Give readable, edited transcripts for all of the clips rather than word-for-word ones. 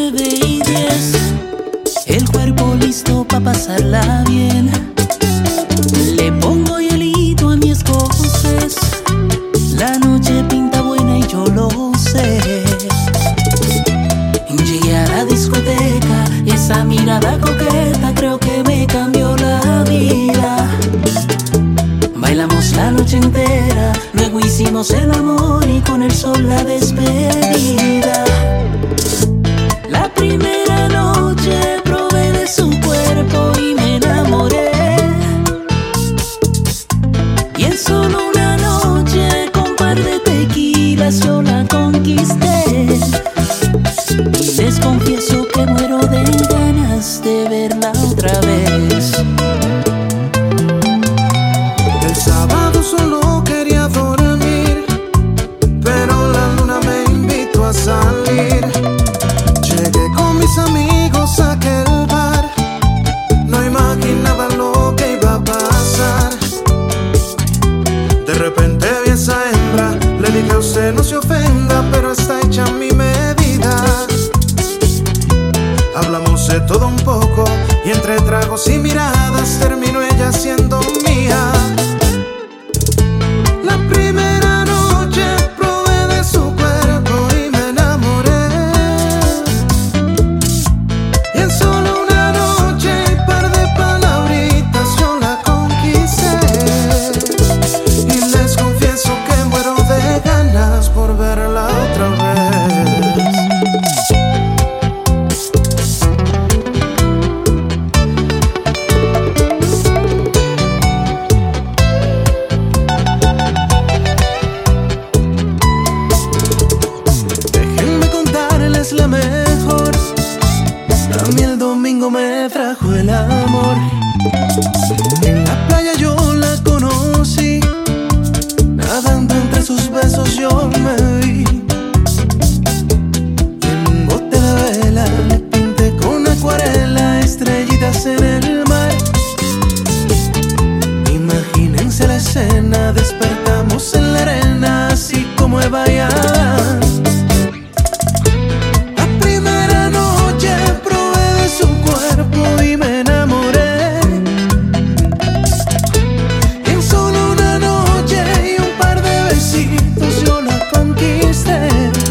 9:10, el cuerpo listo pa' pasarla bien. Le pongo hielito a mi escocés, la noche pinta buena y yo lo sé. Llegué a la discoteca, esa mirada coqueta creo que me cambió la vida. Bailamos la noche entera, luego hicimos el amor y con el sol la despedida. La primera noche probé de su cuerpo y me enamoré. Y en solo una noche con par de tequilas yo la conquisté. Y les confieso que muero de ganas de verla otra vez. El sábado solo quería dormir, pero la luna me invitó a salir. Llegué con mis amigos a aquel bar, no imaginaba lo que iba a pasar. De repente vi a esa hembra, le dije a usted no se ofenda, pero está hecha a mi medida. Hablamos de todo un poco y entre tragos y miradas terminó ella siendo mía. La primera noche probé de su cuerpo y me enamoré. Y en solo una noche y par de palabritas yo la conquisté. Y les confieso que muero de ganas por verla otra vez. Es la mejor. A mí el domingo me trajo el amor. En la playa yo la conocí, nadando entre sus besos yo me vi. Y en un bote de vela le pinté con acuarela estrellitas en el mar. Imagínense la escena, despertamos en la arena así como Eva y Adán. Y me enamoré. En solo una noche y un par de besitos yo la conquisté.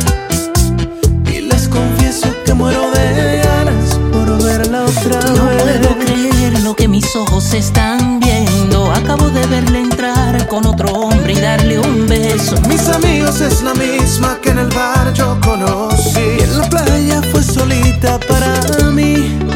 Y les confieso que muero de ganas por verla otra vez. No puedo creer lo que mis ojos están viendo. Acabo de verle entrar con otro hombre y darle un beso. Mis amigos es la misma que en el bar yo conocí. Y en la playa fue solita para mí.